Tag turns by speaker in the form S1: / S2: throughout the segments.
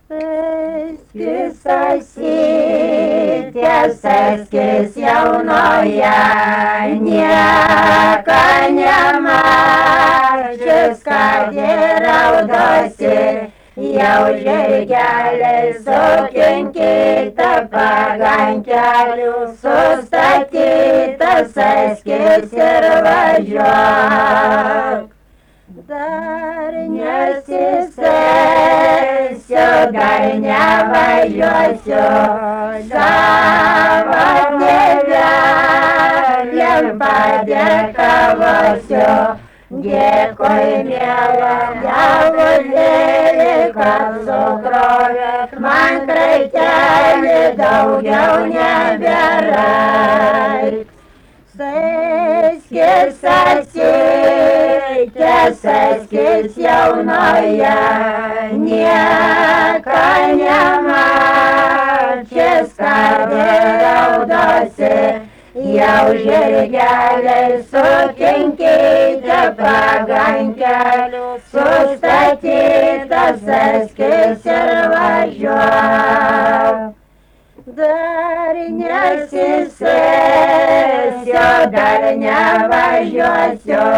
S1: Seskis jaunoje, nieko nemačius, kad ir raudosi, jau žirgeliai sukinkyta pagankelių, sustatytas seskis ir važiuok. Dar nesisėsiu, dar nevažiuosiu, savo tėveliam padėkavosiu. Dėkui, miela dievulėlė, kad sukrovėt man kraitelį, daugiau nebėra. Seskis asytė, seskis jaunoje, nieko nemačius, kad ir raudosi, jau žirgeliai sukinkyta pagankelių, sustatytas seskis ir važiuok. Dar nesisėsiu, dar nevažiuosiu,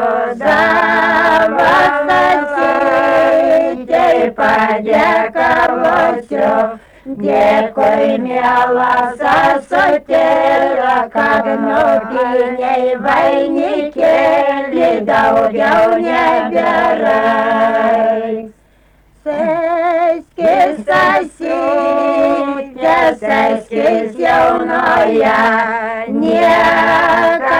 S1: savo stasytei padėkavosiu. Dėkui, mielas ąsotėlio, kad nupynei vainikėlį, daugiau nebėra. Seskis asytė, seskis jaunoje, nieko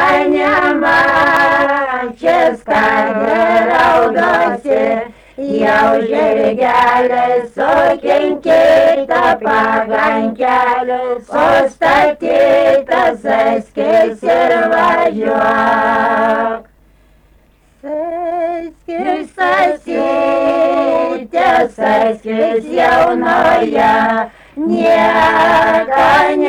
S1: nemačius, kad ir raudosi, jau žirgeliai sukinkyta pagankelių, sustatytas seskis ir važiuok. Seskis asytė, seskis jaunoje, nieko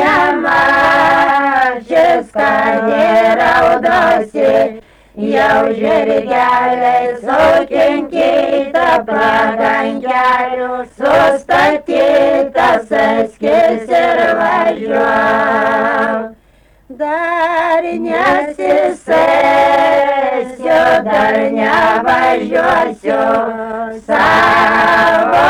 S1: nemačius, kad ir raudosi, jau žirgeliai sukinkyta pagankelių, sustatytas seskis ir važiuok. Dar nesisėsiu, dar nevažiuosiu, savo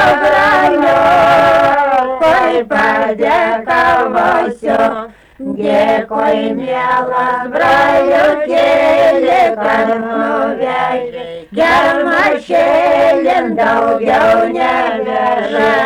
S1: broliukui padėkavosiu. Dėkui, mielas broliukėli, kad nuvežei germašėlin, daugiau neveža.